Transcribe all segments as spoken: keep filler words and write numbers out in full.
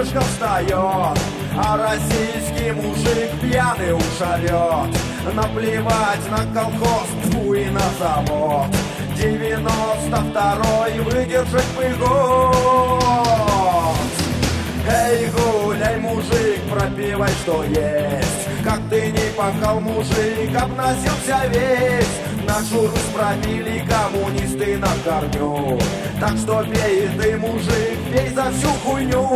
солнышко встает, а российский мужик пьяный уж орет. Наплевать на колхоз, тьфу, и на завод. Девяносто второй выдержать бы год. Эй, гуляй, мужик, пропивай, что есть. Как ты не пахал, мужик, обносился весь. Нашу Русь пробили коммунисты на корню. Так что пей ты, мужик, пей за всю хуйню.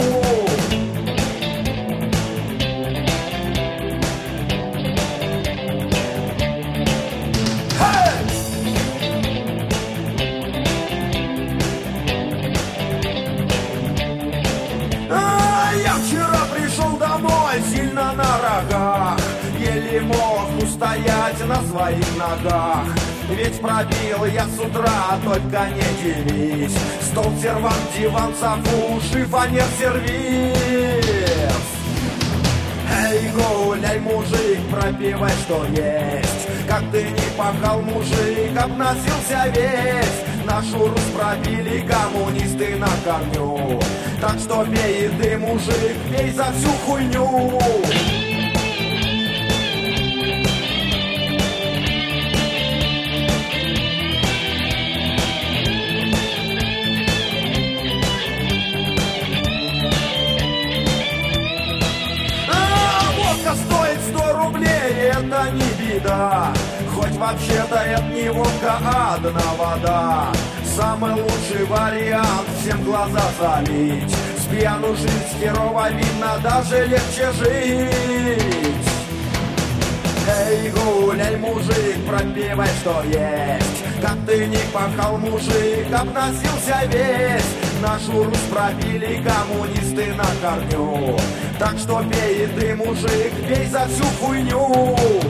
Сильно на рогах, еле мог устоять на своих ногах. Ведь пробил я с утра, только не дивись. Стол, сервант, диван, софу, шифонер, сервис. Эй, гуляй, мужик, пропивай, что есть. Как ты не пахал, мужик, обносился весь. Нашу Русь пробили коммунисты на корню. Так что пей ты, мужик, пей за всю хуйню. А, водка стоит сто рублей, это не беда. Хоть вообще-то это не водка, а одна вода. Самый лучший вариант всем глаза залить. С пьяну жизнь херово видно, даже легче жить. Эй, гуляй, мужик, пропивай, что есть. Как ты не пахал, мужик, обносился весь. Нашу Русь пробили коммунисты на корню. Так что пей ты, мужик, пей за всю хуйню.